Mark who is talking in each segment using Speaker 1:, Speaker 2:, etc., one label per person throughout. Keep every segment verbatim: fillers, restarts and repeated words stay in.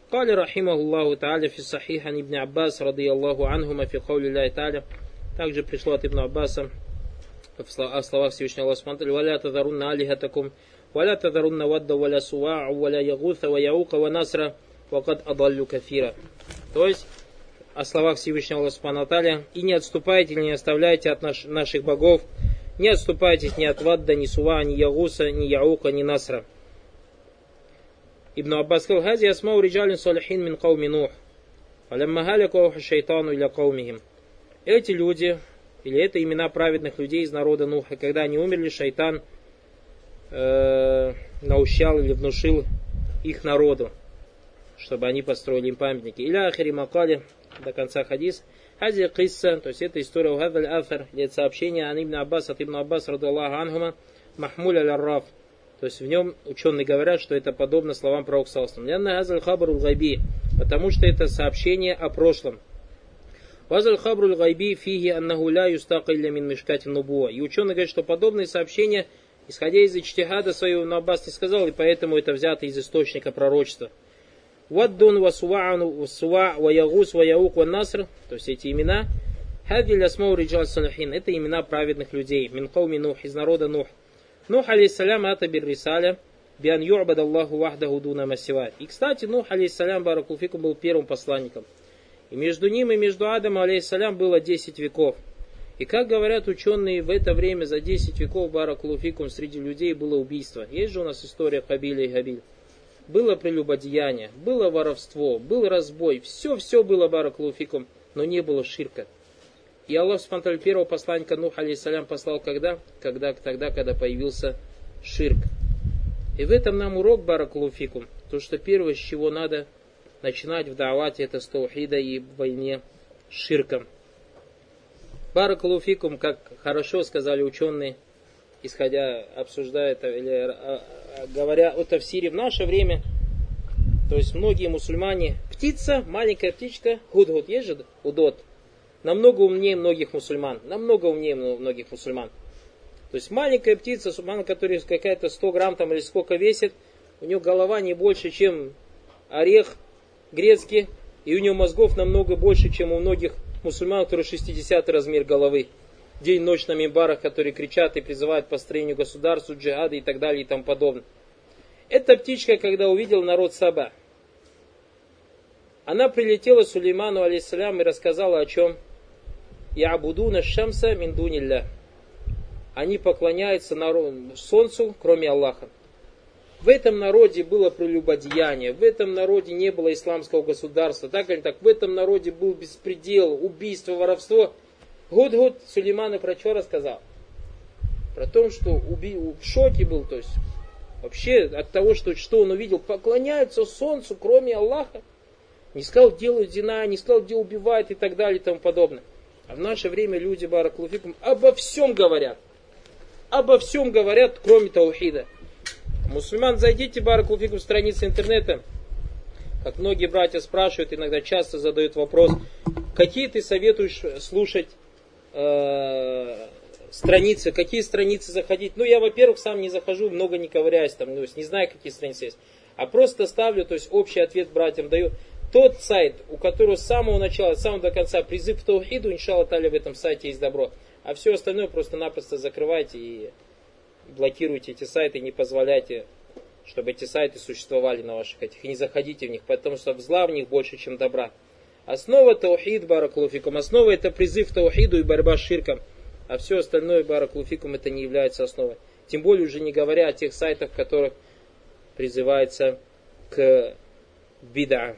Speaker 1: قال رحمه الله تعالى في الصحيح عن ابن عباس رضي الله عنهما في قول الله تعالى. Также пришло от Ибн Аббаса в словах Всевышнего Аллаха Субхану ва Тааля: «Валя тазарунна алихатакум, валя тазарунна вадда, валя суа, валя ягуса, ва яука, ва насра, ва кад адаллю кафира». То есть, о словах Всевышнего Аллаха Субхану ва Тааля: «И не отступайте, не оставляйте от наш, наших богов, не отступайтесь ни от вадда, ни суа, ни ягуса, ни яука, ни насра». Ибн Аббас сказал: «Хази асмау риджалин салихин мин кауми Нух, фалямма халаку ауха шайтану иля каумихим». Эти люди, или это имена праведных людей из народа Нуха, когда они умерли, шайтан э, наущал или внушил их народу, чтобы они построили им памятники. Иля ахири макали, до конца хадис. Хази кисса, то есть это история угадаль афар, это сообщение ан Ибн Аббас, от Ибн Аббас, радаллаху анхума, махмуль аль-арраф. То есть в нем ученые говорят, что это подобно словам пророка саллаллаху алейхи ва саллям, потому что это сообщение о прошлом. Вазаль хабруль гайби фиги аннаху ля юстака илля мин мишкати нубуа. И ученые говорят, что подобные сообщения, исходя из ичтихада своего, Ибн Аббас не сказал, и поэтому это взято из источника пророчества. Ваддун васуа'ану васуа' ва ягус ва яук ва наср, то есть эти имена, хадиль асмау риджал салихин, это имена праведных людей, мин кауми Нух, из народа Нух. Нух алейхиссалям ата бир рисаля биан ю'бад Аллаху вахдаху дуна масива. И, кстати, Нух алейхиссалям, баракулфикум, был первым посланником. И между ним и между Адамом, алейхиссалям, было десять веков. И как говорят ученые, в это время за десять веков, баракулуфикум, среди людей было убийство. Есть же у нас история Хабиля и Габиль. Было прелюбодеяние, было воровство, был разбой. Все-все было, баракулуфикум, но не было ширка. И Аллах субхану ва тааля первого посланника Нух алейхиссалям послал когда? Когда? Тогда, когда появился ширк. И в этом нам урок, баракулуфикум, то, что первое, с чего надо начинать в даавате, это с таухида и в войне с ширком. Баракулуфикум, как хорошо сказали ученые, исходя, обсуждая это, или а, а, говоря о тафсире в наше время, то есть многие мусульмане, птица, маленькая птичка, гудгуд, есть же удот, намного умнее многих мусульман, намного умнее многих мусульман. То есть маленькая птица, субхана, которая какая-то сто грамм там или сколько весит, у нее голова не больше, чем орех грецкий, и у него мозгов намного больше, чем у многих мусульман, которые шестидесятый размер головы. День-ночь на мимбарах, которые кричат и призывают к построению государства, джихада и так далее и тому подобное. Эта птичка, когда увидела народ Саба, она прилетела Сулейману алейхиссалям и рассказала о чем? Я'будуна шамса мин дунилля. Они поклоняются народу, солнцу, кроме Аллаха. В этом народе было прелюбодеяние, в этом народе не было исламского государства, так или так, в этом народе был беспредел, убийство, воровство. Гуд-гуд Сулейману про что рассказал? Про то, что уби... в шоке был, то есть вообще от того, что, что он увидел, поклоняются солнцу, кроме Аллаха. Не сказал, делают зина, не сказал, где убивают и так далее и тому подобное. А в наше время люди, баракулуфикум, обо всем говорят. Обо всем говорят, кроме таухида. Мусульман, зайдите, баракулуфикум, в страницы интернета. Как многие братья спрашивают, иногда часто задают вопрос, какие ты советуешь слушать э, страницы, какие страницы заходить. Ну, я, во-первых, сам не захожу, много не ковыряюсь, там, ну, не знаю, какие страницы есть. А просто ставлю, то есть общий ответ братьям даю. Тот сайт, у которого с самого начала, с самого до конца призыв к таухиду, иншаллах та'аля, в этом сайте есть добро. А все остальное просто-напросто закрывайте и блокируйте эти сайты, не позволяйте, чтобы эти сайты существовали на ваших этих. И не заходите в них, потому что зла в них больше, чем добра. Основа таухид, баракулуфикум, основа это призыв к таухиду и борьба с ширком. А все остальное, баракулуфикум, это не является основой. Тем более уже не говоря о тех сайтах, в которых призывается к бида.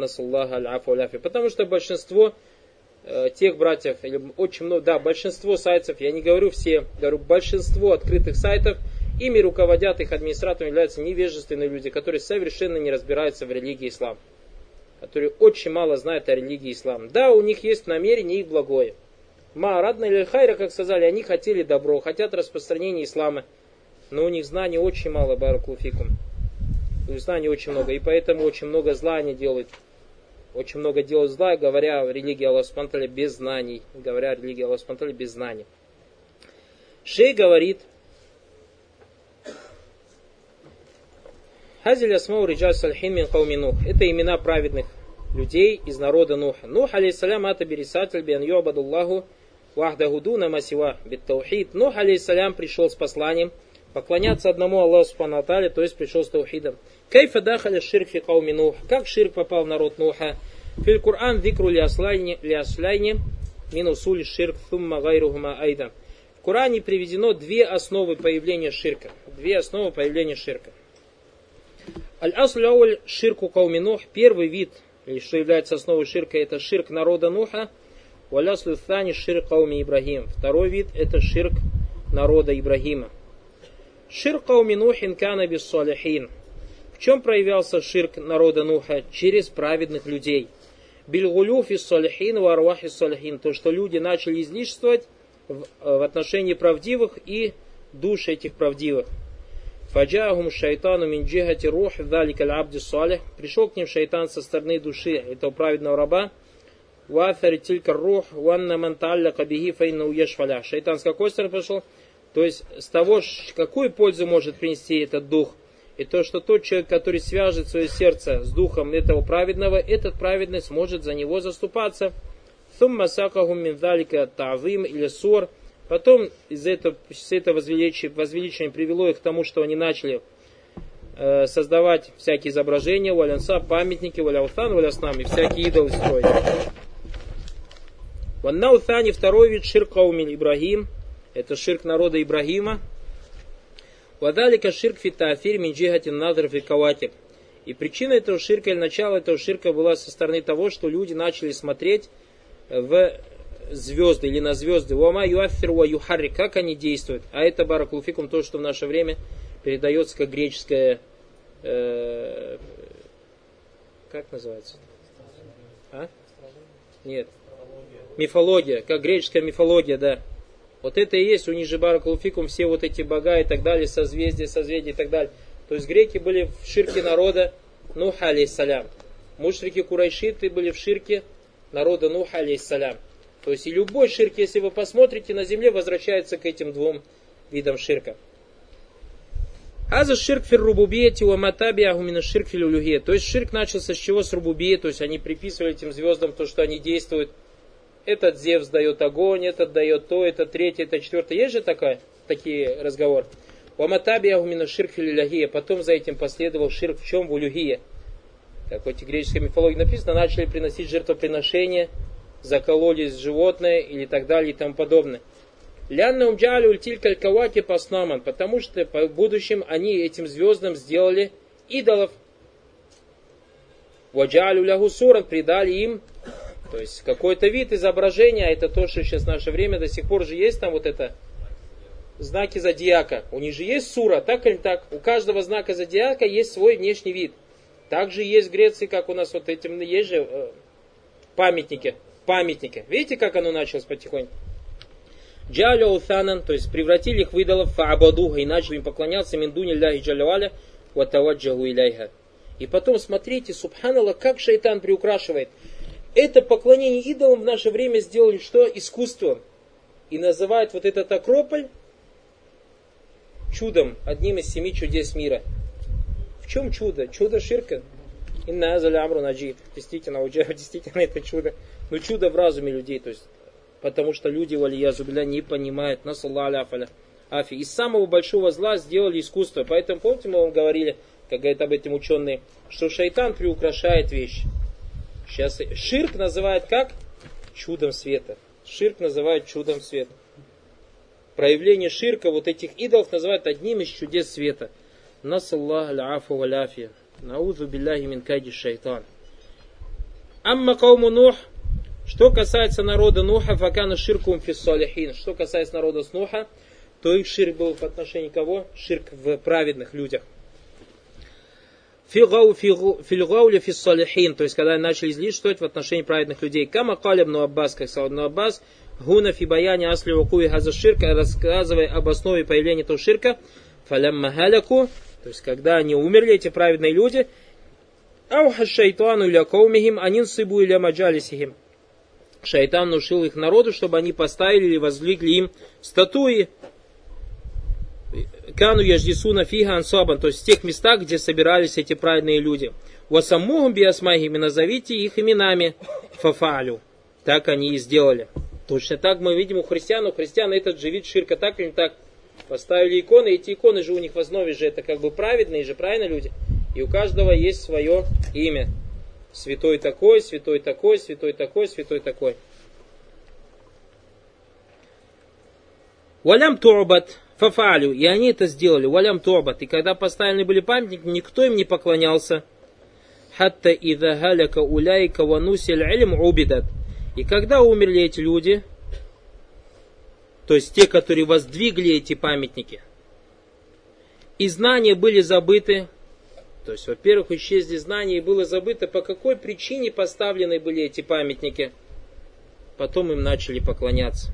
Speaker 1: Потому что большинство э, тех братьев, или очень много, да, большинство сайтов, я не говорю все, говорю, большинство открытых сайтов, ими руководят, их администраторами являются невежественные люди, которые совершенно не разбираются в религии ислам, которые очень мало знают о религии ислам. Да, у них есть намерение их благое. Ма радна или хайра, как сказали, они хотели добро, хотят распространения ислама, но у них знаний очень мало, баракулуфикум. Знаний очень много, и поэтому очень много зла они делают. Очень много делают зла, говоря о религии Аллаха субхану ва тааля без знаний. Говоря о религии Аллаха субхану ва тааля без знаний. Шейх говорит, Хазиль асмау риджаль салихин мин кауми Нух. Это имена праведных людей из народа Нуха. Нух, алейхиссалям, ата бирисатель биан юабадуллаху вахдагудуна масива биттаухид. Нух, алейхиссалям, пришел с посланием поклоняться одному Аллаху субхану ва тааля, то есть пришел с таухидом. Кайфа дахаля ширк фи кауми Нух. Как ширк попал в народ Нуха? Филь Кур'ан викру ли асляйни мин усули ширк thumma гайрухума айдан. В Коране приведено две основы появления ширка. Две основы появления ширка. Аль-аслю ауль ширку кауми Нух. Первый вид, или что является основой ширка, это ширк народа Нуха. Валяслю thани ширк кауми Ибрагим. Второй вид это ширк народа Ибрагима. Ширк кауми Нухин кана бис салихин. В чем проявлялся ширк народа Нуха? Через праведных людей. Бильгулюф из салихин ва арвах из салихин. То, что люди начали излишествовать в, в отношении правдивых и душ этих правдивых. Фаджахум шайтану мин джихати рух далика аль-абди салих. Пришел к ним шайтан со стороны души этого праведного раба. Вафари тилька рух ванна ман таалляка бихи файна уешфаля. Шайтан с какой стороны пришел? То есть с того, какую пользу может принести этот дух. И то, что тот человек, который свяжет свое сердце с духом этого праведного, этот праведный сможет за него заступаться. Сумма сакахум мин далика та'зим или сур. Потом из этого, из этого возвеличения привело их к тому, что они начали э, создавать всякие изображения, валянса, памятники, валяутан, валяснам, и всякие идолы строить. Ваннаутани, второй вид, ширк кауми Ибрагим. Это ширк народа Ибрагима. Вадалика ширк фитаафир мин джихатин надр фи кавакиб. И причина этого ширка, или начало этого ширка была со стороны того, что люди начали смотреть в звезды или на звезды. Уама юафир ва юхарри, как они действуют. А это баракулуфикум, то, что в наше время передается как греческая, э, как называется? А? Нет. Мифология, как греческая мифология, да. Вот это и есть у них же баракулуфикум, все вот эти бога и так далее, созвездия, созвездия и так далее. То есть греки были в ширке народа Нуха алейхиссалям. Мушрики курайшиты были в ширке народа Нуха алейхиссалям. То есть и любой ширк, если вы посмотрите на земле, возвращается к этим двум видам ширка. Аза ширк фир рубубиети ва матаби ахумина ширк фил улюхия. То есть ширк начался с чего? С рубубии, то есть они приписывали этим звездам то, что они действуют. Этот Зевс дает огонь, этот дает то, это третье, это четвертое. Есть же такая, такие разговоры. Ваматаби ахумина ширк фил улюхия. Потом за этим последовал ширк в чем? В улюхия. Как в этой греческой мифологии написано, начали приносить жертвоприношения, закололись животное или так далее и тому подобное. Лянна умджали ультиль калькаваки паснаман, потому что в будущем они этим звездам сделали идолов. Ваджалю лягу суран, придали им, то есть какой-то вид изображения, а это то, что сейчас в наше время до сих пор же есть там вот это знаки зодиака. У них же есть сура, так или так. У каждого знака зодиака есть свой внешний вид. Также есть в Греции, как у нас вот этим есть же э, памятники. Памятники. Видите, как оно началось потихоньку? Джаля утанан, то есть превратили их в идолов, фаабадуха, и начали им поклоняться, миндуни ляхи джаляваля, ватаваджаху иляйха. И потом смотрите, субханаллах, как шайтан приукрашивает. Это поклонение идолам в наше время сделали что? Искусством. И называют вот этот акрополь чудом, одним из семи чудес мира. В чем чудо? Чудо ширка. Инна азаля амру наджи. Действительно, действительно это чудо. Но чудо в разуме людей. То есть, потому что люди, валиязубля, не понимают. Насалла афи. Из самого большого зла сделали искусство. Поэтому, помните, мы вам говорили, как говорят об этом ученые, что шайтан приукрашает вещи. Сейчас ширк называют как? Чудом света. Ширк называют чудом света. Проявление ширка, вот этих идолов, называют одним из чудес света. Насаллах аля-афу валяфия. Наузу билляхи мин кайди шайтан. Амма кауму Нух. Что касается народа Нуха, факана ширкум фис салихин. Что касается народа с Нуха, то их ширк был в отношении кого? Ширк в праведных людях. Фильгаули фис салихин. То есть, когда начали излишествовать в отношении праведных людей. Кама калиб ну Аббас, как сказал Ибн Аббас, гуна фи баяни асли вакуи хаза ширка, рассказывая об основе появления этого ширка, фалямма халяку, то есть, когда они умерли, эти праведные люди, ауха шайтану иля каумихим, анинсибу иля маджалисихим. Шайтан внушил их народу, чтобы они поставили или воздвигли им статуи, кану яждисуна фига ансабан, то есть в тех местах, где собирались эти праведные люди. Васаммухум биасмахими, назовите их именами. Фафалю. Так они и сделали. Точно так мы видим у христиан. У христиан этот же вид ширка, так или не так. Поставили иконы, эти иконы же у них в основе же это как бы праведные же, правильно люди? И у каждого есть свое имя. Святой такой, святой такой, святой такой, святой такой. Валям ту'бат фафалю. И они это сделали. Валям ту'бат. И когда поставлены были памятники, никто им не поклонялся. Хатта идha халяка уляйка ванусиль илм убидат. И когда умерли эти люди, то есть те, которые воздвигли эти памятники, и знания были забыты, то есть, во-первых, исчезли знания и было забыто, по какой причине поставлены были эти памятники, потом им начали поклоняться.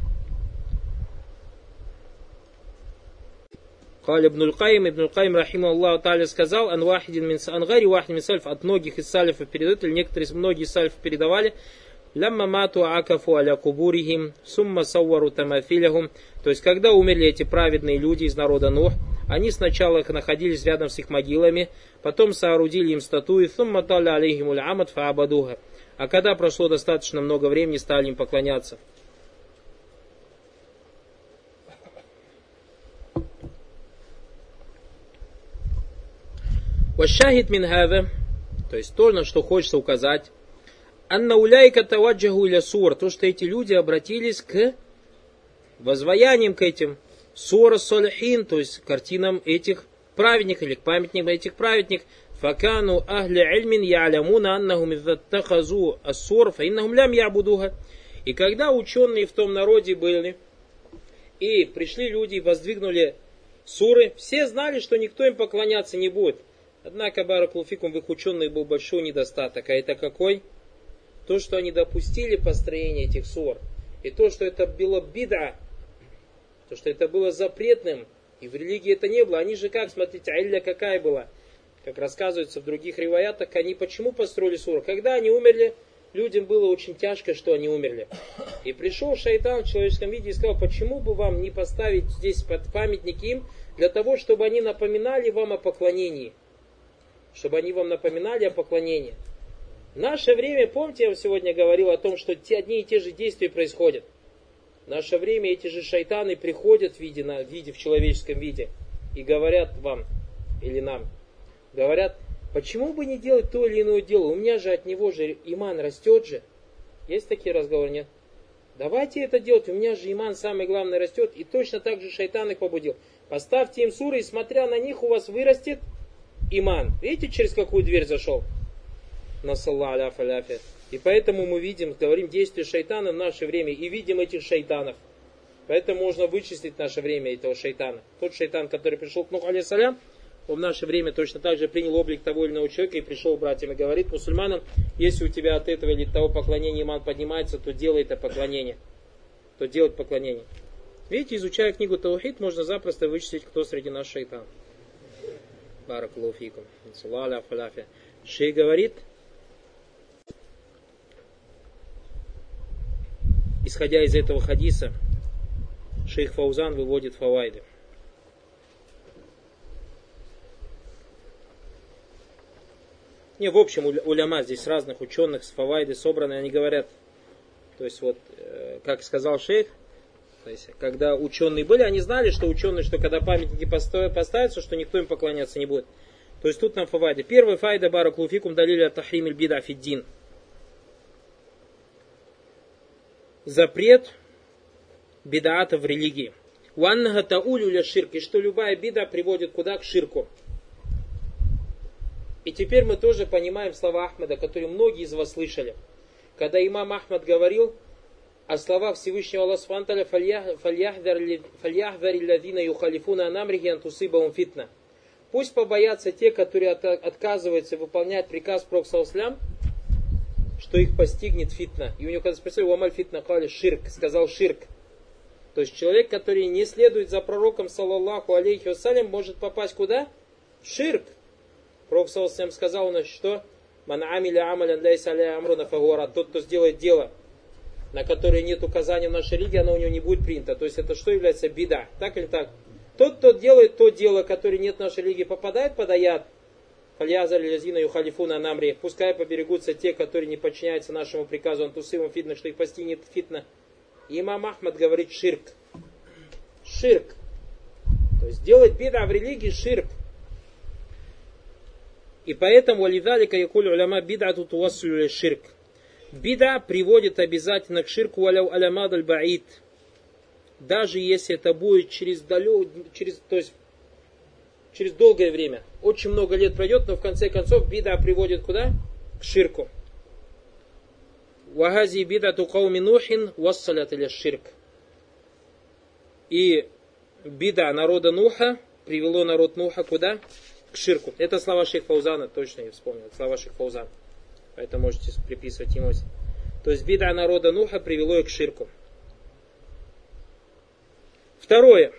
Speaker 1: Каль ибн аль-Каим, ибн аль-Каим, рахима Аллаху та'аля, сказал, ан вахидин мин ангари вахидин мин сальф, от многих из сальфов передают, или некоторые, многие сальфы передавали, лямма мату акафу аля кубурихим, сумма саввару тамафилихум, то есть, когда умерли эти праведные люди из народа Нух, они сначала находились рядом с их могилами, потом соорудили им статуи, сумма таля алейхим уль амад фаабадуха, а когда прошло достаточно много времени, стали им поклоняться. Вашахид мин хаза, то есть то, на что хочется указать, анна уляйка таваджаху иля сур, то, что эти люди обратились к возваяниям к этим сура солихин, то есть картинам этих праведников или к памятникам этих праведников. Факану ахли ильмин я'лямуна аннахум изаттахазу ас-сур фа иннахум лям я'будуха. И когда ученые в том народе были, и пришли люди и воздвигнули суры, все знали, что никто им поклоняться не будет. Однако, баракулуфикум, в их ученых был большой недостаток. А это какой? То, что они допустили построение этих сур. И то, что это было бида, то, что это было запретным. И в религии это не было. Они же как, смотрите, айля какая была. Как рассказывается в других риваятах, они почему построили суру? Когда они умерли, людям было очень тяжко, что они умерли. И пришел шайтан в человеческом виде и сказал, почему бы вам не поставить здесь памятник им, для того, чтобы они напоминали вам о поклонении. Чтобы они вам напоминали о поклонении. В наше время, помните, я вам сегодня говорил о том, что те, одни и те же действия происходят. В наше время эти же шайтаны приходят в виде, на, в виде, в человеческом виде и говорят вам или нам, говорят, почему бы не делать то или иное дело, у меня же от него же иман растет же. Есть такие разговоры, нет? Давайте это делать, у меня же иман самое главное растет, и точно так же шайтан их побудил. Поставьте им суры, и смотря на них у вас вырастет иман. Видите, через какую дверь зашел? Насалла аляф аляфи. И поэтому мы видим, говорим, действия шайтана в наше время, и видим этих шайтанов. Поэтому можно вычислить в наше время этого шайтана. Тот шайтан, который пришел к Нуху алейхиссалям, он в наше время точно так же принял облик того или иного человека и пришел к братьям и говорит мусульманам, если у тебя от этого или от того поклонения иман поднимается, то делай это поклонение. То делать поклонение. Видите, изучая книгу Таухид, можно запросто вычислить, кто среди нас шайтан. Баракаллаху фикум. Шейх говорит, исходя из этого хадиса, шейх Фаузан выводит фавайды. Не, в общем, уляма, здесь разных ученых с фавайды собраны, они говорят, то есть вот, как сказал шейх, то есть, когда ученые были, они знали, что ученые, что когда памятники поставятся, что никто им поклоняться не будет. То есть тут нам фавайды. Первый файда баракаллаху фикум далиля тахрим иль бида фиддин. Запрет бидаата в религии. Уаннага таулю ля ширк. И что любая бида приводит куда? К ширку. И теперь мы тоже понимаем слова Ахмада, которые многие из вас слышали. Когда имам Ахмад говорил о словах Всевышнего Аллаха субхану ва тааля, фальяхдари лазина юхалифуна ан амрихи ан тусибахум фитна. Пусть побоятся те, которые отказываются выполнять приказ Пророка саллаллаху алейхи ва саллям, что их постигнет фитна. И у него, когда спросили, уамаль фитна, кали ширк, сказал ширк. То есть человек, который не следует за пророком, саллаллаху алейхи ва саллям, может попасть куда? В ширк. Пророк саллаллаху алейхи ва саллям сказал у нас, что ман амиля амалян лайса аля амруна фагуара. Тот, кто сделает дело, на которое нет указания в нашей религии, оно у него не будет принято. То есть это что является бида? Так или так? Тот, кто делает то дело, которое нет в нашей религии, попадает под аят. Фальязар лязина юхалифуна намри. Пускай поберегутся те, которые не подчиняются нашему приказу. Антусиму фитна, что их постигнет фитна. И имам Ахмад говорит ширк. Ширк. То есть делать бида в религии ширк. И поэтому валидалика якуль уляма бидату туассулю ширк. Бида приводит обязательно к ширку валяу алямад аль-баид. Даже если это будет через, далё, через, то есть, через долгое время. Очень много лет пройдет, но в конце концов бида приводит куда? К ширку. Вагази бидату кауми нухин вассалят иля ширк. И бида народа Нуха привело народ Нуха куда? К ширку. Это слова шейх Фаузана, точно я вспомнил. Слова шейх Фаузана. Поэтому можете приписывать ему. То есть бида народа Нуха привело их к ширку. Второе.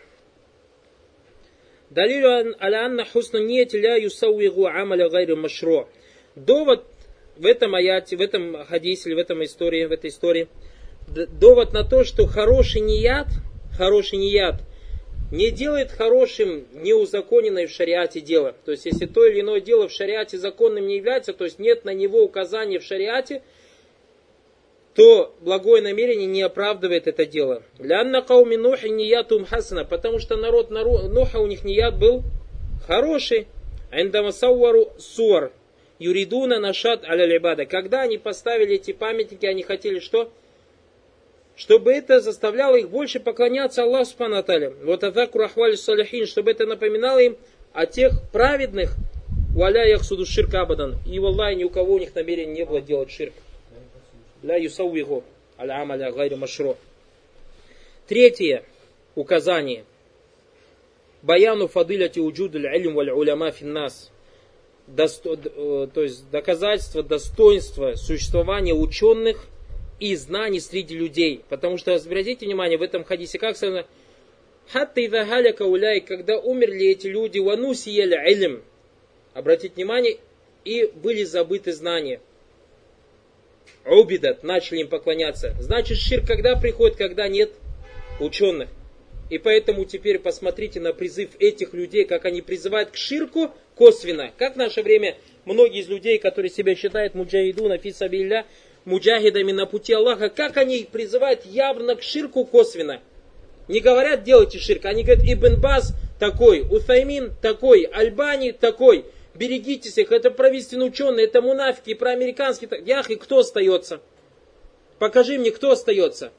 Speaker 1: Далилю аля анна хусну ният ля юсауигу амаля гайру машро. Довод в этом аяте, в этом хадисе, или в этом истории, в этой истории, довод на то, что хороший ният, хороший ният не делает хорошим неузаконенное в шариате дело. То есть, если то или иное дело в шариате законным не является, то есть нет на него указания в шариате, то благое намерение не оправдывает это дело. Лянна кауми нухи ниятум хасана, потому что народ Нуха, у них ният был хороший. Эндамасауару суар юридуна нашат аля-либада. Когда они поставили эти памятники, они хотели что? Чтобы это заставляло их больше поклоняться Аллаху субхану ва тааля. Вот атаку рахвали салихин, чтобы это напоминало им о тех праведных, валя яхсуду ширк абадан. И валлахи, ни у кого у них намерения не было делать ширк. Ля юсауигу аля амаля гайру машро. Третье указание. Баяну фадиляти уджуд аль-илм валь-уляма финнас. Досто, то есть доказательство достоинства существования ученых и знаний среди людей. Потому что, обратите внимание, в этом хадисе как сказано, хатта идha халяка уляй, когда умерли эти люди, вануси яля илм. Обратите внимание, и были забыты знания. Убидат, начали им поклоняться. Значит, ширк когда приходит, когда нет ученых. И поэтому теперь посмотрите на призыв этих людей, как они призывают к ширку косвенно. Как в наше время многие из людей, которые себя считают муджахидуна фи сабилля, муджахидами на пути Аллаха, как они призывают явно к ширку косвенно. Не говорят делайте ширк, они говорят Ибн Баз такой, Уthаймин такой, Альбани такой. Берегитесь их, это правительственные ученые, это мунафики, проамериканские. Ях, и кто остается? Покажи мне, кто остается.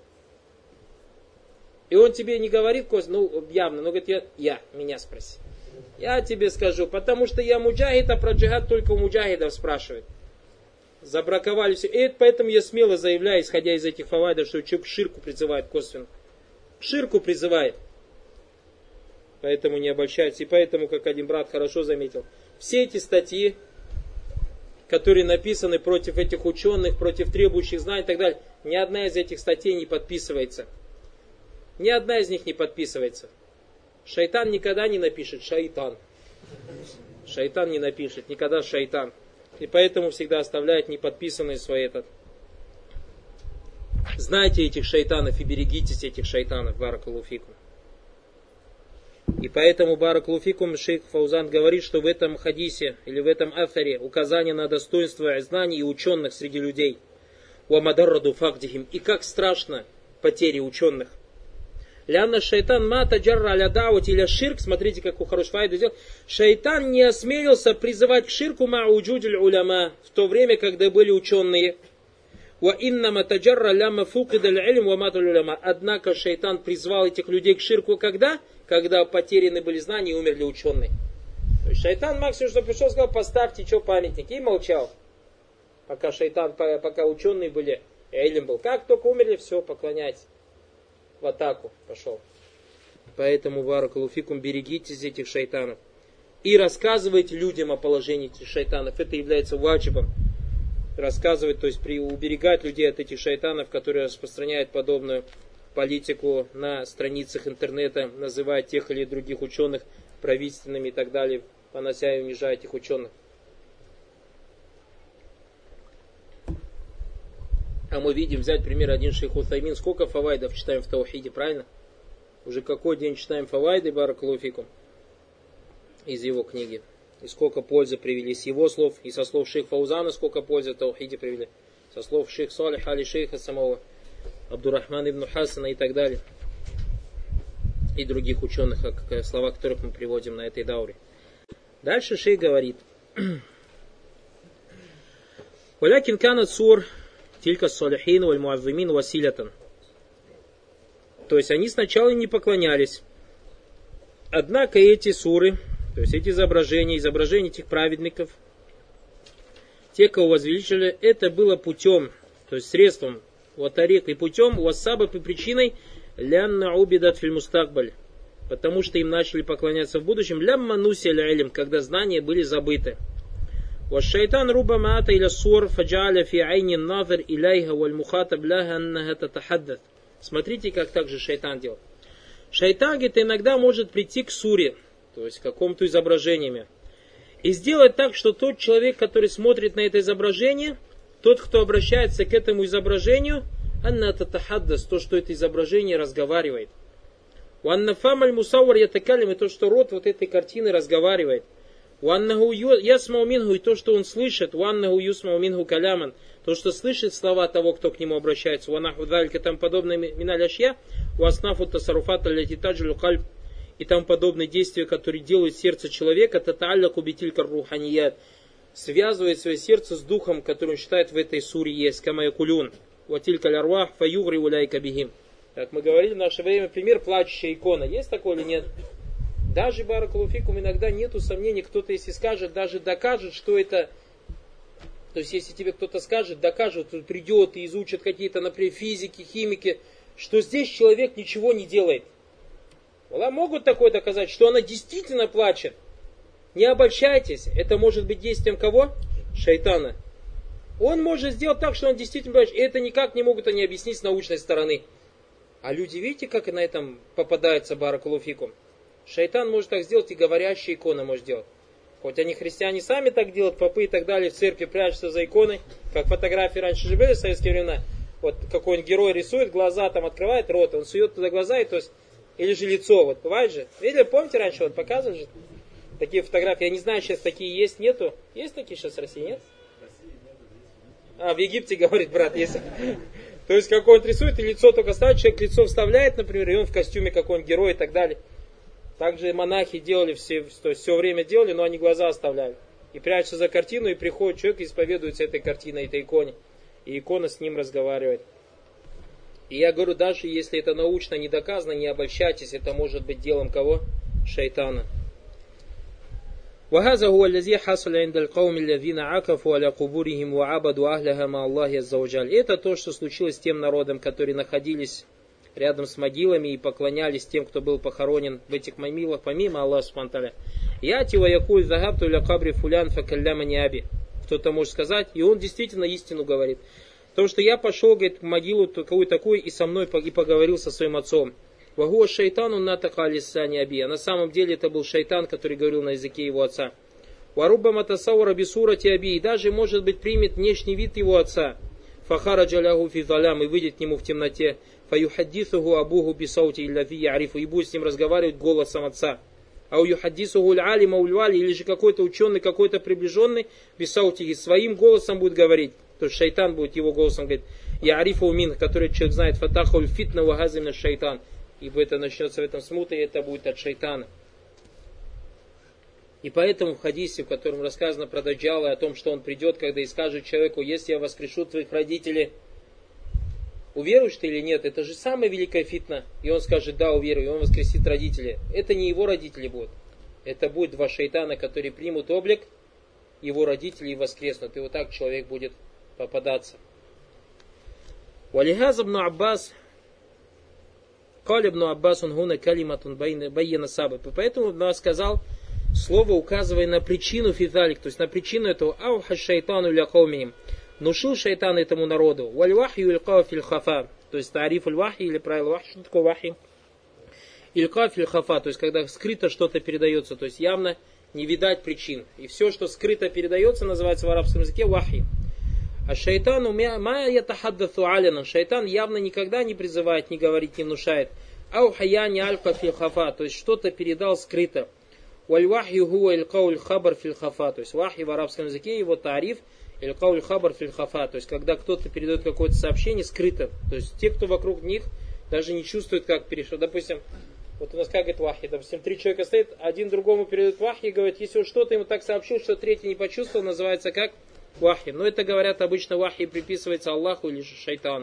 Speaker 1: И он тебе не говорит, ну явно, но говорит, я, я меня спроси. Я тебе скажу, потому что я муджахид, а про джихад только у муджахидов спрашивают. Забраковали все. И поэтому я смело заявляю, исходя из этих фавайдов, что человек к ширку призывает косвенно. К ширку призывает. Поэтому не обольщайтесь. И поэтому, как один брат хорошо заметил, все эти статьи, которые написаны против этих ученых, против требующих знаний и так далее, ни одна из этих статей не подписывается. Ни одна из них не подписывается. Шайтан никогда не напишет шайтан. Шайтан не напишет, никогда шайтан. И поэтому всегда оставляет неподписанный свой этот. Знайте этих шайтанов и берегитесь этих шайтанов. Баракаллаху фикум. И поэтому баракаллаху фикум шейх Фаузан говорит, что в этом хадисе или в этом афаре указание на достоинство знаний и ученых среди людей. Уамадарраду фагдихим. И как страшно потери ученых. Лянна шайтан мата джарра аля даути иля ширк. Смотрите, какую хорошую файду сделал. Шайтан не осмелился призывать к ширку ма уджуджуль уляма в то время, когда были ученые. Ва иннама таджарра ляма фукидаль илм ва матуль уляма. Однако шайтан призвал этих людей к ширку когда? Когда потеряны были знания и умерли ученые. То есть шайтан максимум, что пришел, сказал, поставьте что памятники. И молчал. Пока шайтан, пока ученые были, илм был. Как только умерли, все, поклоняйтесь. В атаку пошел. Поэтому, баракаллаху фикум, берегитесь этих шайтанов. И рассказывайте людям о положении этих шайтанов. Это является ваджибом. Рассказывать, то есть уберегать людей от этих шайтанов, которые распространяют подобную политику на страницах интернета, называя тех или других ученых правительственными и так далее, понося и унижая этих ученых. А мы видим, взять пример один шейх Уthаймин, сколько фавайдов читаем в таухиде, правильно? Уже какой день читаем фавайды баракаллаху фикум из его книги. И сколько пользы привели с его слов, и со слов шейх Фаузана сколько пользы в таухиде привели. Со слов шейх Салиха али шейха самого Абдуррахмана ибн Хасана и так далее. И других ученых, слова которых мы приводим на этой дауре. Дальше шейх говорит. Валякин канат сур тилька салихин валь муаззимин василятан. То есть они сначала не поклонялись. Однако эти суры, то есть эти изображения, изображения этих праведников, те, кого возвеличили, это было путем, то есть средством, ватарик и путем, вассабаб и причиной, лянна убидат филь мустакбаль, потому что им начали поклоняться в будущем, лямма нуся илм, когда знания были забыты. Вашшайтан руба маата иля сур, фаджаля фи айни назар иляйха валь мухатаб ляха аннаха татахаддат. Смотрите, как также шайтан делает. Шайтан, говорит, иногда может прийти к суре, то есть к какому-то изображению, и сделать так, что тот человек, который смотрит на это изображение, тот, кто обращается к этому изображению, анна татахаддас, то, что это изображение разговаривает. Уанна фамаль мусаввар ятакалим, и то, что рот вот этой картины разговаривает. Уаннаху ясмау минху, и то, что он слышит. Уаннаху юсмау минху каляман, то, что слышит слова того, кто к нему обращается. Уаннаху далька, там подобные миналь ашья. Уаснафу тасаруфат аллятитаджлю кальб, и там подобные действия, которые делают сердце человека, татаалляку битилька руханият, связывает свое сердце с духом, который он считает в этой суре есть. Камаякулюн. Ватилька лярвах фаюгри уляйка бихим. Как мы говорили в наше время, пример плачущая икона. Есть такой или нет? Даже баракаллаху фикум иногда нету сомнений, кто-то если скажет, даже докажет, что это... То есть если тебе кто-то скажет, докажет, придет и изучит какие-то, например, физики, химики, что здесь человек ничего не делает. Аллах могут такое доказать, что она действительно плачет. Не обольщайтесь, это может быть действием кого? Шайтана. Он может сделать так, что он действительно плачет. И это никак не могут они объяснить с научной стороны. А люди, видите, как на этом попадается баракаллаху фикум? Шайтан может так сделать, и говорящие иконы может делать. Хоть они христиане сами так делают, попы и так далее, в церкви прячутся за иконой, как фотографии раньше же были в советские времена. Вот какой-нибудь герой рисует, глаза там открывает, рот, он сует туда глаза, и то есть, или же лицо, вот бывает же. Видели, помните раньше, вот показывали же такие фотографии, я не знаю, сейчас такие есть, нету. Есть такие сейчас в России, нет? А, в Египте, говорит брат, есть. То есть какой-нибудь рисует, и лицо только ставит, человек лицо вставляет, например, и он в костюме какой-нибудь герой и так далее. Также монахи делали все, то есть все время делали, но они глаза оставляли. И прячутся за картину, и приходит человек и исповедуется этой картиной, этой иконе. И икона с ним разговаривает. И я говорю, даже если это научно не доказано, не обольщайтесь, это может быть делом кого? Шайтана. وهذا هو الذي حصل عند القوم الذين عكفوا على قبورهم وعبدوا أهلها مع الله عز وجل. Это то, что случилось с тем народом, которые находились рядом с могилами и поклонялись тем, кто был похоронен в этих могилах, помимо Аллаха субхану ва тааля. Яти ва якуль захабту ля кабри фулян факаллямани аби. Кто-то может сказать, и он действительно истину говорит. То, что я пошел, говорит, в могилу такую такую и со мной и поговорил со своим отцом. Вагуа шайтану натака лиссани аби. А на самом деле это был шайтан, который говорил на языке его отца. Варуба матасаура бисурати аби. И даже, может быть, примет внешний вид его отца. Фахара джалягу фи залям, и выйдет к нему в темноте. Фаюхаддисуху абуху бисаути илляфи ярифу. И будет с ним разговаривать голосом отца. А у юхаддисуху аль-алима уль-вали, или же какой-то ученый, какой-то приближенный, бисаутихи, своим голосом будет говорить. То есть шайтан будет его голосом говорить. Ярифу умин, который человек знает, фатахуль фитна вагазимна шайтан. Ибо это начнется в этом смута, и это будет от шайтана. И поэтому в хадисе, в котором рассказано про Даджала, о том, что он придет, когда и скажет человеку, если я воскрешу твоих родителей, уверуешь ты или нет? Это же самая великая фитна. И он скажет, да, уверую, и он воскресит родителей. Это не его родители будут. Это будет два шайтана, которые примут облик его родителей и воскреснут. И вот так человек будет попадаться. Валихаз ибн Аббас, Каль ибн Аббас, он гуна калиматун байена сабаб. И поэтому Ибн Аббас сказал слово, указывая на причину фидалик, то есть на причину этого ауха шайтану ля каумихим. Внушил шайтан этому народу. Валь вахью илка фил хафа. То есть тариф аль вахи или правило вахи. Что такое вахи? Илка фил хафа. То есть когда скрыто что-то передается. То есть явно не видать причин. И все, что скрыто передается, называется в арабском языке вахи. А шайтану ма ятахаддату алянан. Шайтан явно никогда не призывает, не говорит, не внушает. Аухаяни алька фил хафа, то есть что-то передал скрыто. Валь-вахью хуа иль-кауль хабар фил хафа, то есть вахи в арабском языке, его тариф, иль-кауль хабар фил хафа, то есть когда кто-то передает какое-то сообщение скрыто, то есть те, кто вокруг них, даже не чувствуют, как перешло. Допустим, вот у нас как это вахи, допустим, три человека стоят, один другому передает вахи и говорит, если он что-то ему так сообщил, что третий не почувствовал, называется как вахи. Но это, говорят, обычно вахи приписывается Аллаху или шайтану.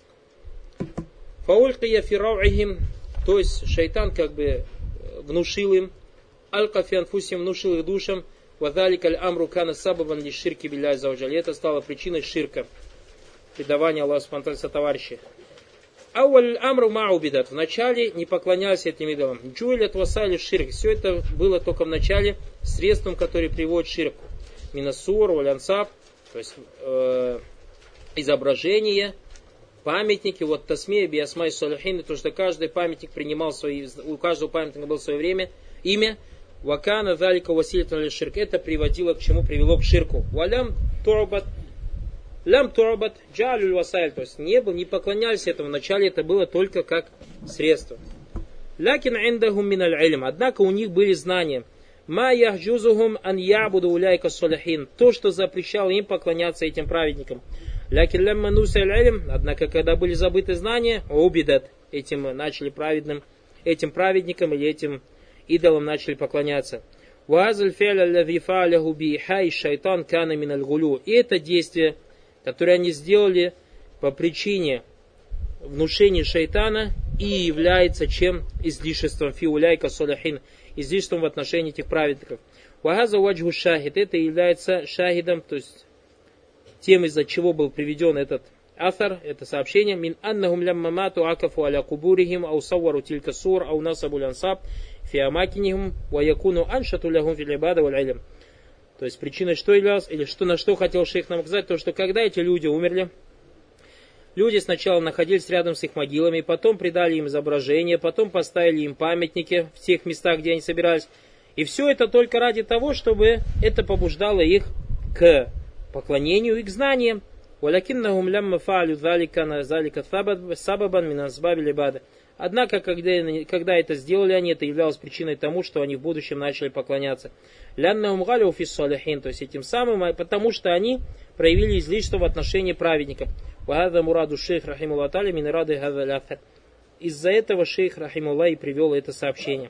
Speaker 1: Фаулькия фирауихим, то есть шайтан как бы внушил им, аль-кафи анфусим, внушил их душам, вадалик аль-амру кана сабабан ли ширки билляй зауджали. Это стало причиной ширка, предавания Аллаху субхану товарища. Ауаль амру маубидат. В начале не поклонялись этим идолам. Джуэль от васали ширк. Все это было только в начале средством, которое приводит к ширку. Минасур, валянсаб, то есть э, изображение, памятники, вот тасмия, биасмай, салихин, то, что каждый памятник принимал свои, у каждого памятника было свое время, имя. Вакана, залика, василитан ширк. Это приводило к чему? Привело к ширку. Валям турбат. Лям турбат джалюль васайль, то есть не, был, не поклонялись этому. Вначале это было только как средство. Лякин индахум миналь илм. Однако у них были знания. Ма яхджузухум ан ябуду уляйка салихин. То, что запрещало им поклоняться этим праведникам. Лякин лямма нусаль илм. Однако, когда были забыты знания, убидат. Этим начали праведным, этим праведникам или этим идолам начали поклоняться. Вазаль фе'ля лави фа'ляху биихай шайтан кана миналь гулю. И это действие, которые они сделали по причине внушения шайтана, и является чем? Излишеством фиуляйка салихин, излишеством в отношении этих праведников. Вагаза ваджху шахид, это является шахидом, то есть тем, из-за чего был приведен этот афар, это сообщение. Мин аннахум лямма мату акафу аля кубурихим, ау саввару тилька сур, ау насабу лансаб, фиамакинихим, ва якуну аншату лягум фил ибада валь илм. То есть причиной что являлось, или что, на что хотел шейх нам сказать, то, что когда эти люди умерли, люди сначала находились рядом с их могилами, потом придали им изображения, потом поставили им памятники в тех местах, где они собирались. И все это только ради того, чтобы это побуждало их к поклонению и к знаниям. Однако, когда, когда это сделали они, это являлось причиной тому, что они в будущем начали поклоняться. То есть этим самым, потому что они проявили излишество в отношении праведников. Из-за этого шейх рахимуллах и привел это сообщение.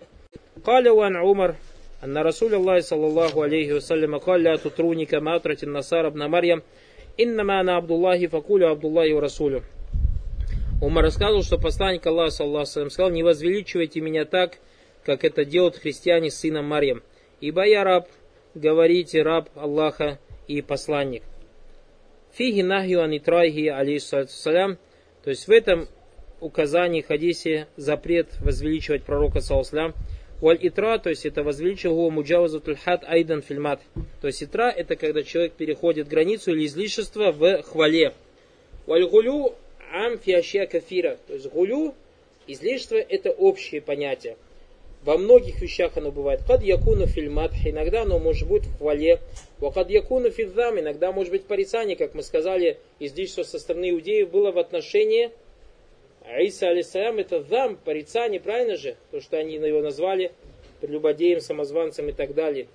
Speaker 1: Анна Расуль Аллахи саллаллаху алейхи вассалям قال لا تطروني كما أطرت النصارى ابن مريم إنما أنا عبد الله فقولوا عبد الله ورسوله. Умар рассказывал, что посланник Аллаха саллаллаху алейхи вассалям сказал: не возвеличивайте меня так, как это делают христиане с сыном Марьям, ибо я раб, говорите, раб Аллаха и посланник. Фиги нахью анитрайхи алейхиссалям, то есть в этом указании хадисе запрет возвеличивать пророка саллаллаху алейхи вассалям. Валь итра, то есть это возвеличивал муджавазатуль хад айдан фильмат. То есть итра это когда человек переходит границу или излишество в хвале. Валь гулю ам фиашья кафира. То есть гулю, излишество это общее понятие. Во многих вещах оно бывает. Кад якуну фильмат, иногда оно может быть в хвале. Вакад якуну фильдам, иногда может быть порицание, как мы сказали, излишество со стороны иудеев было в отношении Иса алейхиссалям, это дам, порицание, правильно же? То, что они его назвали прелюбодеем, самозванцем и так далее.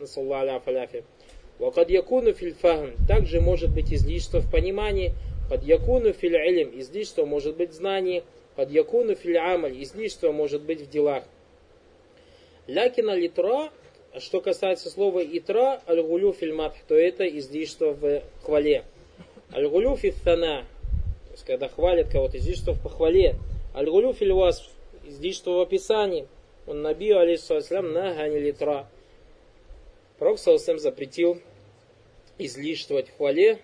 Speaker 1: Вакад якуну филь фахм. Также может быть излишество в понимании. Кад якуну филь илм. Излишество может быть в знании. Кад якуну филь амаль. Излишество может быть в делах. Лякина литра, что касается слова итра, аль-гулю филь матх, то это излишество в хвале. Аль-гулю филь тана. То есть, когда хвалят кого-то, излишество в похвале. Аль-гулю филь васф, излишество в описании. Он набил, алейхиссалям, нагани литра. Пророк саллаллаху запретил излишествовать в хвале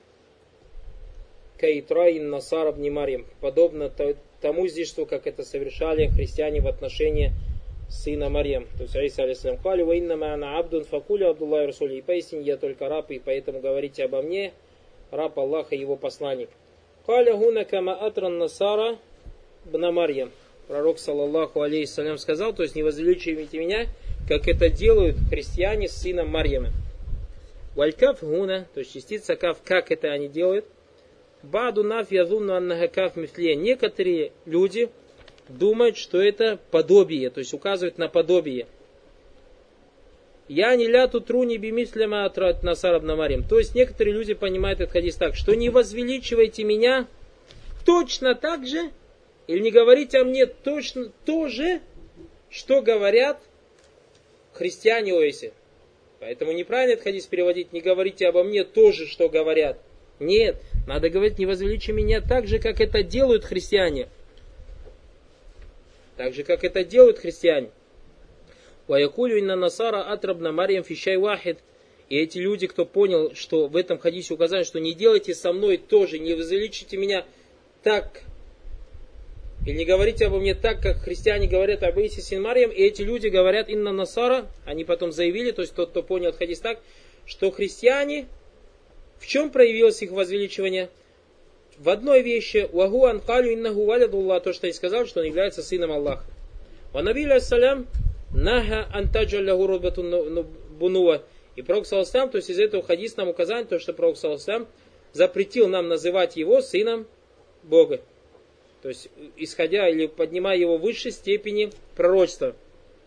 Speaker 1: каитра ин насар ибн Марьям, подобно тому излишеству, как это совершали христиане в отношении сына Марьям. То есть, Иса алейхиссалям, хвали ва иннама ана абдун факуля Абдуллахи расули. И поистине я только раб, и поэтому говорите обо мне, раб Аллаха и его посланник. Каля гуна кама атран насара бна Марьям. Пророк, саллаллаху алейхиссалям, сказал, то есть не возвеличивайте меня, как это делают христиане с сыном Марьяма. Валькаф гуна, то есть частица каф, как это они делают. Баду наф язунну аннаха каф мифлия. Некоторые люди думают, что это подобие, то есть указывает на подобие. Я не ля тутруни бимисляма атрат насар ибн Марьям. То есть некоторые люди понимают этот хадис так, что не возвеличивайте меня точно так же, или не говорите о мне точно то же, что говорят христиане Оиси. Поэтому неправильно этот хадис переводить, не говорите обо мне то же, что говорят. Нет, надо говорить, не возвеличи меня так же, как это делают христиане. Так же, как это делают христиане. وَيَقُولُ إِنَّ نَصَارَ أَتْرَبْنَ مَرْيَمْ فِي شَيْءٍ وَاحِدٍ. И эти люди, кто понял, что в этом хадисе указано, что не делайте со мной тоже, не возвеличите меня так, или не говорите обо мне так, как христиане говорят об Иисе син Марьям, и эти люди говорят «Инна Насара», они потом заявили, то есть тот, кто понял этот хадис так, что христиане, в чем проявилось их возвеличивание? В одной вещи, «Ваху анкалю иннаху валядуллах», то, что они сказали, что он является сыном Аллаха. «Ва наби алейхиссалям наха антаджаль лаху рубатун бунуа». И Пророк саллаллаху алейхи ва саллям, то есть из этого хадиса нам указание, то, что Пророк саллаллаху алейхи ва саллям запретил нам называть его сыном Бога. То есть, исходя или поднимая его в высшей степени пророчества,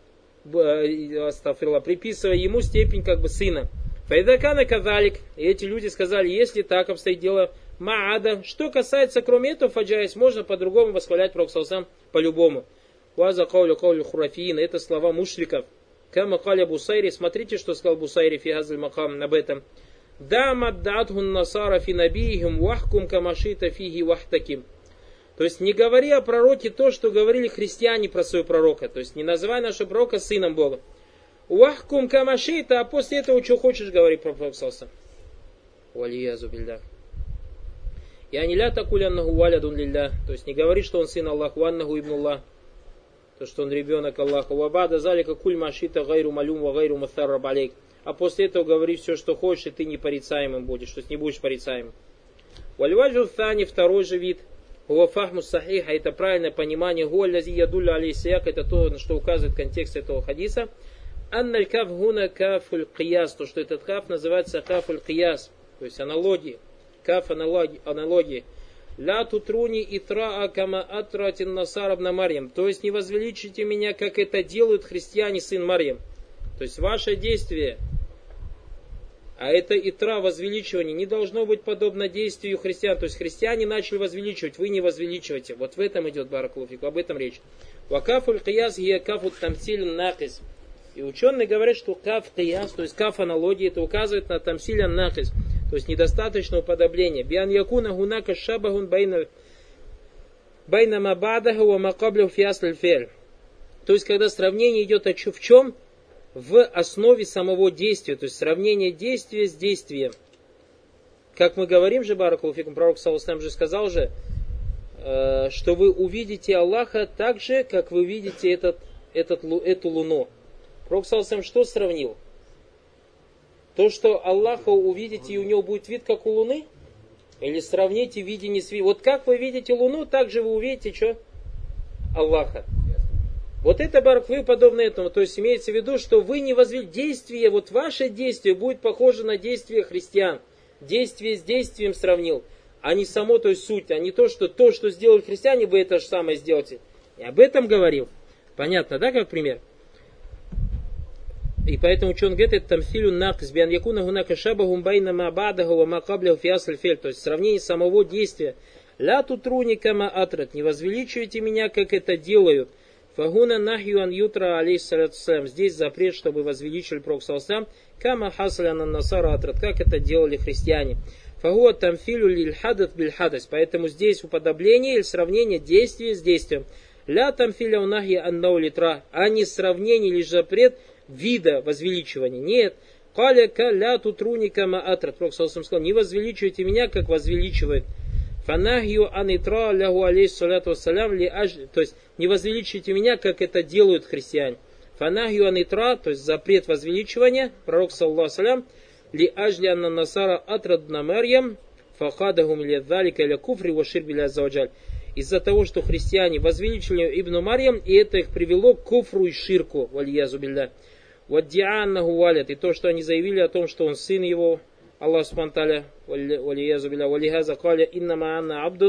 Speaker 1: приписывая ему степень как бы сына. Файдакана кадалик. И эти люди сказали, если так обстоит дело, маада. Что касается, кроме этого, фаджайс, можно по-другому восхвалять Пророка саллаллаху алейхи ва саллям по-любому. Ваза каулю каулю хурафиин. Это слова мушриков. Кама каля Бусайри. Смотрите, что сказал Бусайри фи газаль макам об этом. Дамад даатхун насара фи набихим вахкум камашита фиги вахтаким. То есть не говори о пророке то, что говорили христиане про своего пророка. То есть не называй нашего пророка сыном Бога. Вахкум камашита, а после этого что хочешь говори про пророка саллаллаху алейхи ва саллям. Я не ля такуляннаху валядун лилля. То есть не говори, что он сын Аллаха, ваннаху ибнуллах. То, что он ребенок Аллаха. Вабада залика куль машита гайру малюм ва гайру муthарраб алейк. А после этого говори все, что хочешь, и ты не порицаемым будешь. То есть не будешь порицаемым. Вальваджу thани, второй же вид. Хуафахму сахиха, это правильное понимание. Гуаллази ядулля алейсияк, это то, на что указывает контекст этого хадиса. Анналь каф гуна кафуль кияс, то, что этот каф называется кафуль кияс, то есть аналогии. Каф аналогии. аналогии. Ля тутруни итраа кама атратин насар ибн Марьям. То есть не возвеличите меня, как это делают христиане, сын Марьям. То есть ваше действие, а это итра, возвеличивание, не должно быть подобно действию христиан. То есть христиане начали возвеличивать, вы не возвеличиваете. Вот в этом идет баракулуфик, об этом речь. Вакафуль кияс гия кафут тамсиль накис. И ученые говорят, что каф кияс, то есть каф аналогии, это указывает на тамсиль накис. То есть недостаточное уподобление. Биан якуна гунака шабахун байна байна мабадаху ва макаблю фиасль фель. То есть когда сравнение идет в чем? В основе самого действия, то есть сравнение действия с действием. Как мы говорим же, баракулуфикум, пророк саллаллаху алейхи ва саллям же сказал же, э, что вы увидите Аллаха так же, как вы видите этот, этот, эту луну. Пророк саллаллаху алейхи ва саллям что сравнил? То, что Аллаха увидите, и у него будет вид, как у луны? Или сравните видение с видением. Вот как вы видите луну, так же вы увидите, что? Аллаха. Вот это бараквы подобно этому. То есть имеется в виду, что вы не возвели действие, вот ваше действие будет похоже на действие христиан. Действие с действием сравнил, а не само, то есть суть, а не то, что то, что сделали христиане, вы это же самое сделаете. И об этом говорил. Понятно, да, как пример? И поэтому, что он говорит, это тамсилю накс, биан якуна гунака шабахум байна ма бадаху ва ма каблиху фиасль фель. То есть сравнение самого действия. Ля тутруни кама атрат, не возвеличивайте меня, как это делают. Фагуна нахью ан ютра алейхиссалям. Здесь запрет, чтобы возвеличили Пророк саллаллаху алейхи ва саллям. Кама хасаляна насара атрат, как это делали христиане. Фагуа тамфилю лиль хадат биль хадас. Поэтому здесь уподобление или сравнение действия с действием. Ля тамфиля унахья аннау литра. А не сравнение или запрет вида возвеличивания. Нет. Каля ка ля тутруни кама атрат. Пророк саллаллаху алейхи ва саллям сказал, не возвеличивайте меня, как возвеличивает. Фанахью анитра лягу алейхиссалату вассалям ли аж... То есть не возвеличивайте меня, как это делают христиане. Фанахью анитра, то есть запрет возвеличивания, пророк саллаллаху алейхи ва саллям, ли ажли анна насара атрадна Марьям, фахадахум ли аддалика или куфри вашир биля заваджаль. Из-за того, что христиане возвеличили Ибн Марьям, и это их привело к куфру и ширку, вальязу билля. Ваддианнаху валят, и то, что они заявили о том, что он сын его, Аллах субхану ва тааля, валиязу билля, валихаза каля иннама анна абдун,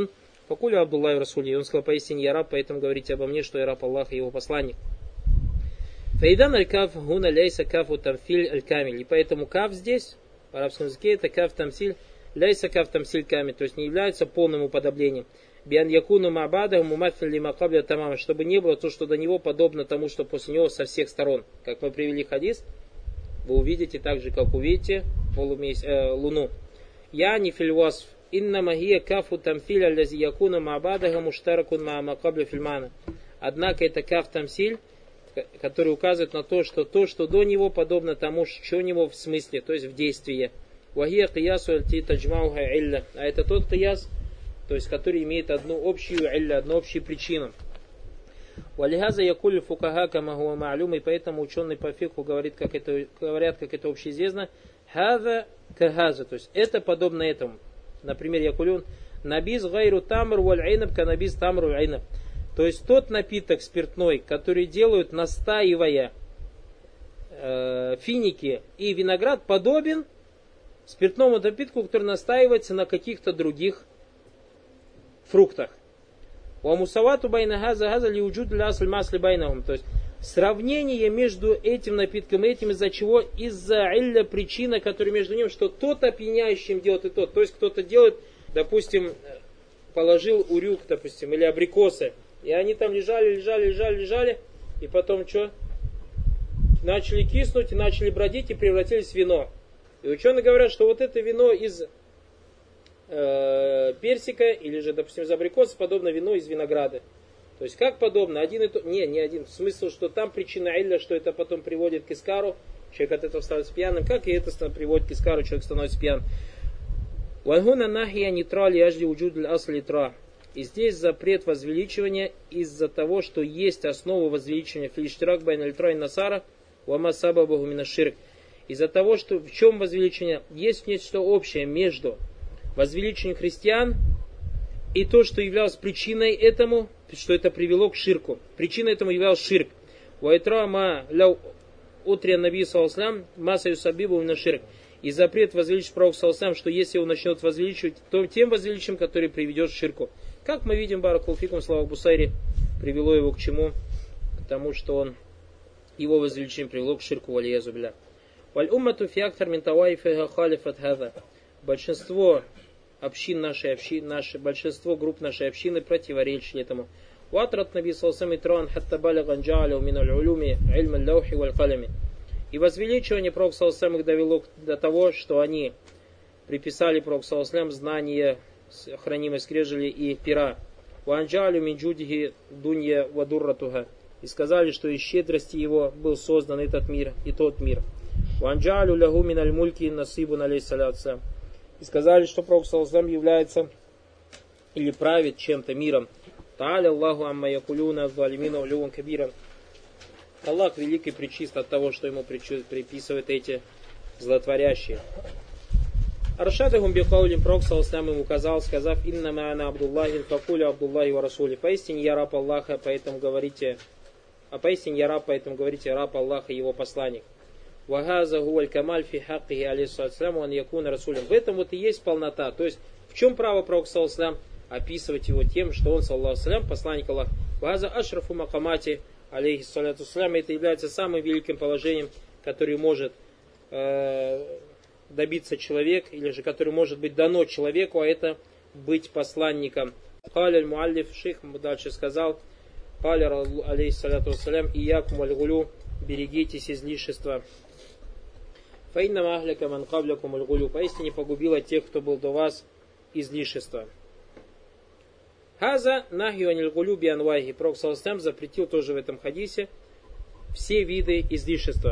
Speaker 1: Факуля Абдуллах Расули. И он сказал, поистине я раб, поэтому говорите обо мне, что я раб Аллаха и его посланник. Фаидан аль-каф гуна ляйса кафу тамфиль аль-камиль. И поэтому каф здесь, в арабском языке, это каф тамсиль, ляйса каф тамсиль камиль, то есть не является полным уподоблением. Биан якуну мабада мумафиль лима кабля тамама, чтобы не было то, что до него подобно тому, что после него со всех сторон. Как мы привели хадис, вы увидите так же, как увидите полумесяц, э, луну. Я не фильвасф. Инна магия кафу тамфиль аллази якуну мабада муштаракун маама кабля фильмана. Однако это каф тамсиль, который указывает на то, что то, что до него, подобно тому, что у него в смысле, то есть в действии. Вахия киясу альти таджмауха илля. А это тот кияс, то есть который имеет одну общую илля, одну общую причину. Валихаза якуль фукаха камахуа ма'люм, и поэтому ученые по фикху говорят, как это, говорят, как это общеизвестно, хаза кахаза, то есть это подобно этому. Например, якулюн набиз гайру тамр валь айнаб канабиз тамр валь айнаб. То есть тот напиток спиртной, который делают, настаивая э, финики и виноград, подобен спиртному напитку, который настаивается на каких-то других фруктах. Уамусавату байна газа газа лиуджуд лясль масли байнахум. То есть сравнение между этим напитком и этим, из-за чего? Из-за илля причина, которая между ними, что тот опьяняющим делает и тот. То есть кто-то делает, допустим, положил урюк, допустим, или абрикосы. И они там лежали, лежали, лежали, лежали. И потом что? Начали киснуть, и начали бродить, и превратились в вино. И ученые говорят, что вот это вино из э, персика, или же, допустим, из абрикоса, подобно вино из винограда. То есть как подобно? Один и то... Не, не один. В смысле, что там причина илля, что это потом приводит к искару. Человек от этого становится пьяным. Как и это приводит к искару, человек становится пьяным. Вангуна нахия нитрали ажди уджуд асли тра. И здесь запрет возвеличивания из-за того, что есть основа возвеличивания филиштирак байна литра и насара уама сабабаху мина ширк. Из-за того, что в чем возвеличивание? Есть нечто общее между возвеличиванием христиан и то, что являлось причиной этому, что это привело к ширку. Причиной этому являлся ширк. Вайтра ма ляу утрия наби саллаллаху масаю сабибу мина ширк. И запрет возвеличить пророк саллаллаху, что если он начнет возвеличивать, то тем возвеличием, который приведет к ширку. Как мы видим, баракулфикум, слава Бусайри, привело его к чему? К тому, что он, его возвеличение привело к ширку, валиязу билля. Валь уммату фиактар мин таваифиха халифат хаза. Большинство общин нашей общины, наши, большинство групп нашей общины противоречили этому. Ватрат наби саллаллаху итран хатта балаган джа'аля мин аль-улуми ильм аль-лаухи валь-калами. И возвеличивание пророка саллаллаху их довело до того, что они приписали пророку саллаллаху знания хранимой скрежели и пера. Ванджалю минджудихи дунья вадурратуха. И сказали, что из щедрости его был создан этот мир и тот мир. Ванджалю лягу миналь мульки насибун алейхиссалям. И сказали, что пророк саллаллаху является или правит чем-то миром. Тааля Аллаху амма якулюна залимина улюван кабиран. Аллах великий причист от того, что ему приписывают эти злотворящие. Аршадахум бихаулим пророк саллаллаху ему указал, сказав: «Инна ма'ана Абдуллахин факуля Абдуллахи ва Расули». Поистине я раб Аллаха, поэтому говорите, а поистине я раб, поэтому говорите раб Аллаха и его посланник. Вагаза гуаль камаль фи хаккихи алейхиссаляму ан якуна расулем. В этом вот и есть полнота. То есть в чем право пророка саллаллаху описывать его тем, что он саллаллаху посланник Аллаха. Вагаза ашрафу макамати алейхиссалям. Это является самым великим положением, которое может э, добиться человек, или же который может быть дано человеку, а это быть посланником. Каля аль-муаллиф, шейх дальше сказал: Каля алейхиссаляту вассалям, иякум аль-гулю, берегитесь излишества. Фаинна махляка ман каблякум аль-гулю, поистине погубила тех, кто был до вас, излишества. Хаза нахью аниль-гулю бианвайхи. Пророк саллаллаху запретил тоже в этом хадисе все виды излишества.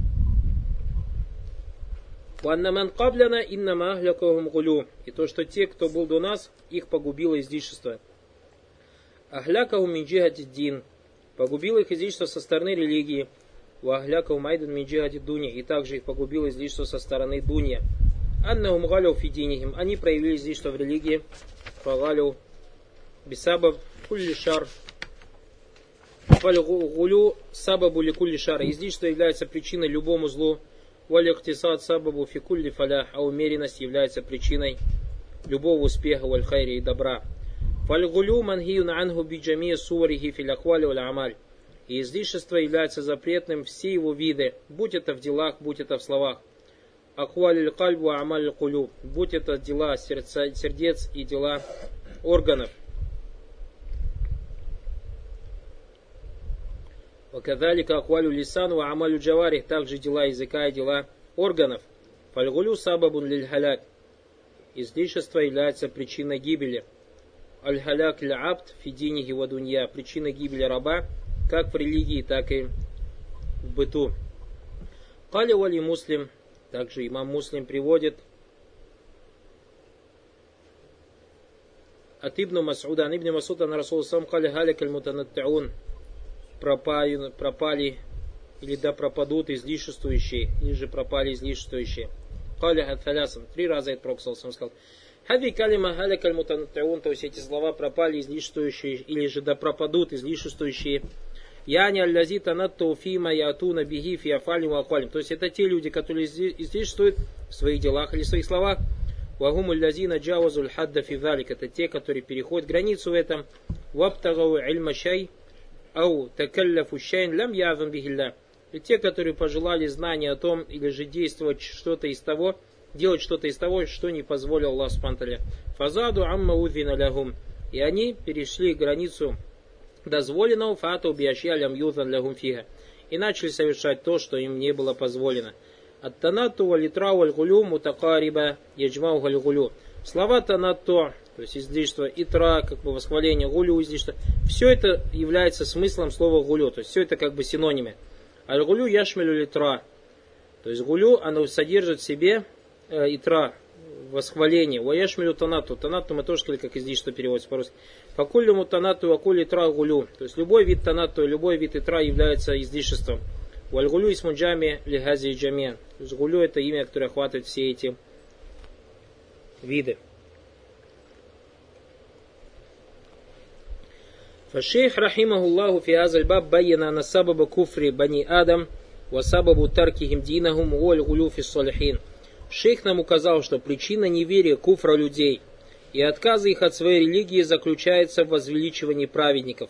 Speaker 1: Ваннаман кабляна иннама ахлякахум гулю. И то, что те, кто был до нас, их погубило излишество. Ахлякахум мин джихати дин. Погубило их излишество со стороны религии. Ва ахлякахум айдан мин джихати дуни. И также их погубило излишество со стороны дунья. Аннахум галю фи динихим. Они проявили излишество в религии. Фагалю бисабаб кулли шар. Фалгулю сабабу ли кулли шар. Излишество является причиной любому злу. Валихтисад сабабу фикулли фалях, а умеренность является причиной любого успеха валь хайри и добра. Фальгулю манхиюн анху биджами суварихи фил ахвали валь амаль. И излишество является запретным все его виды, будь это в делах, будь это в словах. Ахваль кальбу амаль кулю, будь это дела сердца, сердец и дела органов. Вакадалика ахвалю лисану амалю джаварих, также дела языка и дела органов. Фальгулю сабабун лиль халяк. Излишество является причиной гибели. Аль-халяк л'абд фидинихи ва дунья. Причина гибели раба, как в религии, так и в быту. Кали вали муслим. Также имам Муслим приводит от Ибн Мас'уда. Ибн Мас'уда на Расул сам кали халяк аль-мутанаттиун. Пропали, пропали или да пропадут излишествующие, или же пропали излишествующие. Кали хаталясам. Три раза это Пророк сам сказал. Хави калима халяк аль-мутанаттиун, то есть эти слова пропали излишествующие, или же да пропадут излишествующие. Яни аль-лази танатту фима ятуна биги фи афалим ва ахвалим. То есть это те люди, которые излишествуют в своих делах или в своих словах. Вагум аль-лази наджавазуль хадда фи залик. Это те, которые переходят границу в этом. Вабтагау ильма шай ау такалляфу шайн лям язам бихилля. И те, которые пожелали знания о том, или же действовать что-то из того, делать что-то из того, что не позволил Аллах субхану ва тааля. Фазаду амма удвина лягум. И они перешли границу дозволенного, фату биашьялям юзан лягум фига. И начали совершать то, что им не было позволено. Ат-танатту валитрау аль-гулю мутакариба яджмау аль-гулю. Слова танатту, то есть излишество, итра, как бы восхваление, гулю, излишество. Все это является смыслом слова гулю. То есть все это как бы синонимы. Аль-гулю яшмилю литра. То есть гулю, оно содержит в себе э, итра, восхваление. Уаяшмилю танату. Танату мы тоже сказали, как излишество переводится по-русски. Факуллюму танату вакулли итра гулю. То есть любой вид танату, любой вид итра является излишеством. Уаль-гулю исмуджами лигази джамия. То есть гулю это имя, которое охватывает все эти виды. Фашейх рахимахуллаху фи азаль баб байяна на сабаба куфри бани адам ва сабабу таркихим динахум уаль гулю фи салихин. Шейх нам указал, что причина неверия куфра людей и отказа их от своей религии заключается в возвеличивании праведников.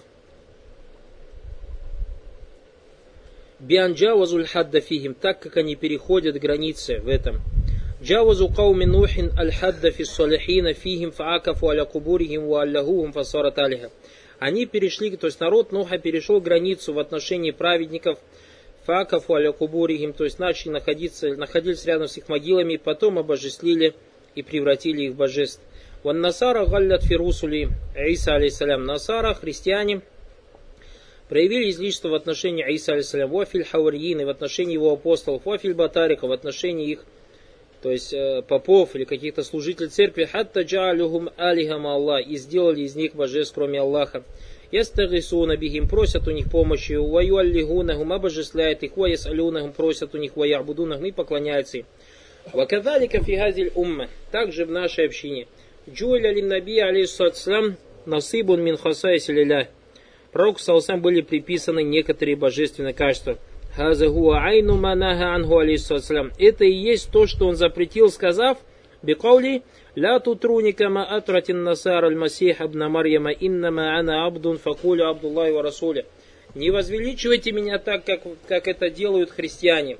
Speaker 1: Биан джавазуль хадда фихим, так как они переходят границы в этом. Джавазу кауми нухин аль хадда фи салихина фихим фаакафу аля кубурихим ва аллахухум фасарат алиха. Они перешли, то есть народ Нуха перешел границу в отношении праведников, факафу аля кубурихим, то есть начали находиться, находились рядом с их могилами, потом обожествили и превратили их в божеств. Ван насара галлят фирусули Иса алейхиссалям. Насара, христиане, проявили излишество в отношении Иса алейхиссалям, вафиль хаварьин, в отношении его апостолов, вафиль батарика, в отношении их, то есть э, попов или каких-то служителей церкви, хатта джаалюхум алихам Аллах, и сделали из них божеств, кроме Аллаха. Ястагисуна бихим, просят у них помощи, ваюаллигунахум, обожествляют их, ваясалюнахум, просят у них, ваябудунахум, и поклоняются им. Вакадалика фигазиль умма, также в нашей общине. Джуэля лин наби алейхиссалям насибун мин хасайси лилля. Пророку саллаллаху были приписаны некоторые божественные качества. Хаза хуа айну манаха анху алейхиссалям. Это и есть то, что он запретил, сказав, бикаули ла тутруни кама атратин насар аль-масих абна Марьяма иннама ана абдун факулю абдуллахи ва расуля. Не возвеличивайте меня так, как, как это делают христиане.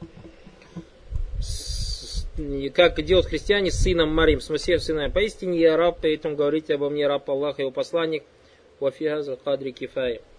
Speaker 1: С, как делают христиане с сыном Марьям, с Масихом сыном. Поистине я раб, поэтому говорите обо мне раб Аллаха и его посланник. Вафигаза кадри кифая.